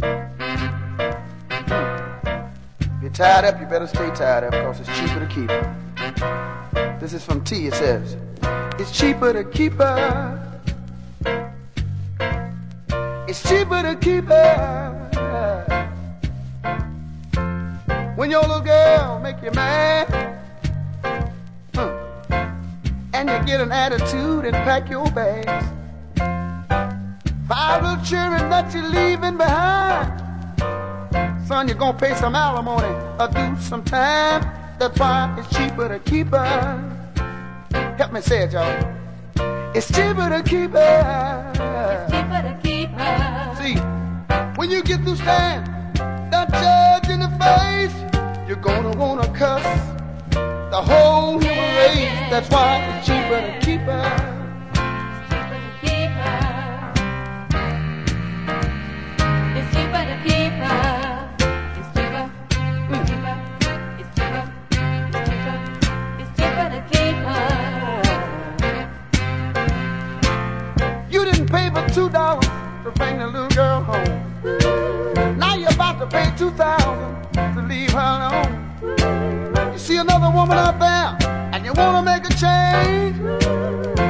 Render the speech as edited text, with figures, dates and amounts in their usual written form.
If you're tied up, you better stay tied up because it's cheaper to keep her. This is from T. It says, it's cheaper to keep her. It's cheaper to keep her. When your little girl make you mad, and you get an attitude and pack your bags. 5 little children that you're leaving behind. Son, you're gonna pay some alimony or do some time. That's why it's cheaper to keep her. Help me say it, y'all. It's cheaper to keep her. It's cheaper to keep her. See, when you get through stand that judge in the face, you're gonna wanna cuss the whole human race. That's why it's cheaper to keep her. It's cheaper to keep her. It's cheaper. It's cheaper. It's cheaper. It's cheaper. It's cheaper to keep her. You didn't pay for $2 to bring the little girl home. Now you're about to pay $2,000 to leave her alone. You see another woman out there and you want to make a change.